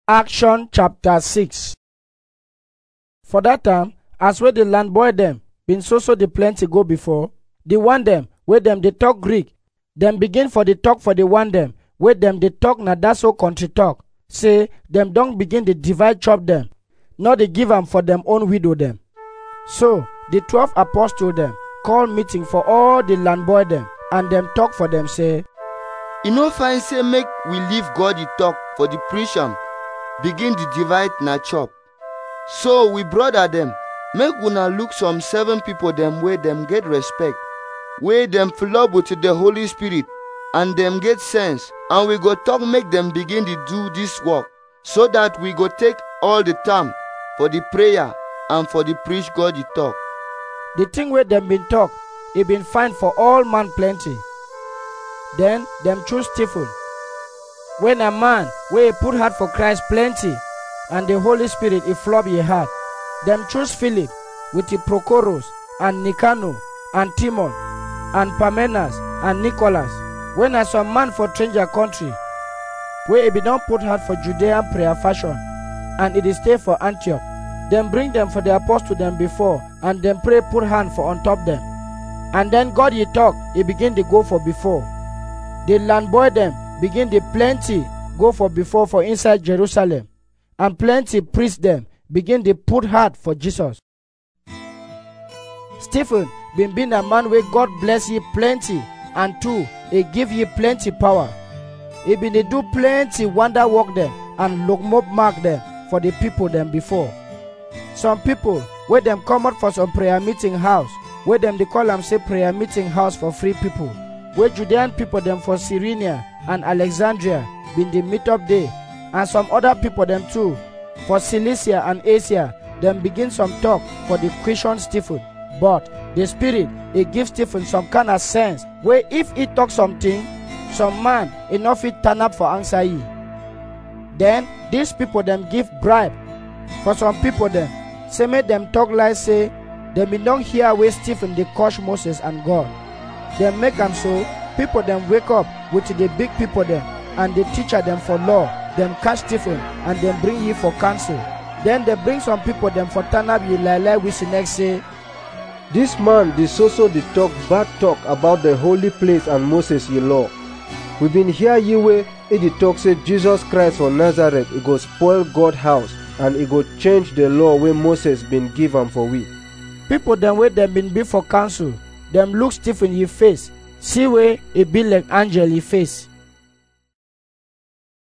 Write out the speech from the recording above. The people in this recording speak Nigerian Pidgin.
Action chapter 6. For that time, as wey the land boy dem been so the plenty go before, the one dem wey dem dey talk Greek, dem begin for the talk for the one dem wey dem dey talk na that so country talk, say dem don begin dey divide chop dem, not dey give am for dem own widow dem. So the 12 apostles dem call meeting for all the land boy dem, and dem talk for dem say, e no fine say make we leave God the talk for the preach am, begin the divide na chop. So we brother dem, make una look some 7 people dem wey dem get respect, wey dem fill up with the Holy Spirit, and dem get sense, and we go talk make dem begin to do this work, so that we go take all the time for the prayer and for the preach God the talk. The thing wey dem been talk, e been fine for all man plenty. Then dem choose Stephen, when a man wey put heart for Christ plenty, and the Holy Spirit e flop ye heart. Dem choose Philip with the Prochorus and Nicanor and Timon and Parmenas and Nicholas, when a some man for stranger country, where e be don put heart for Judean prayer fashion, and it is stay for Antioch. Dem bring them for the apostle them before, and dem pray put hand for on top them. And then God ye talk, he begin to go for before. The land boy them begin the plenty go for before for inside Jerusalem, and plenty priests them begin to put heart for Jesus. Stephen been a man where God bless ye plenty, and 2, he give ye plenty power. He been to do plenty wonder work them and look mark them for the people them before. Some people where them come out for some prayer meeting house, where them they call them say prayer meeting house for free people, where Judean people them for Cyrenia and Alexandria been the meet up day, and some other people them too for Cilicia and Asia, them begin some talk for the Christian Stephen. But the Spirit he gives Stephen some kind of sense where if he talk something, some man enough it turn up for answer ye. Then these people them give bribe for some people them, say make them talk like say them be don't hear where Stephen they curse Moses and God. Them make them so people them wake up with the big people them, and the teacher them for law, them catch Stephen and them bring ye for council. Then they bring some people them for turn up ye like we see next say, this man dey so dey talk bad talk about the holy place and Moses ye law. We been hear ye way e dey talk say Jesus Christ for Nazareth he go spoil God house, and he go change the law wey Moses been give am for we. People them wey them been be for council, them look Stephen ye face, see way it be like angel ye face.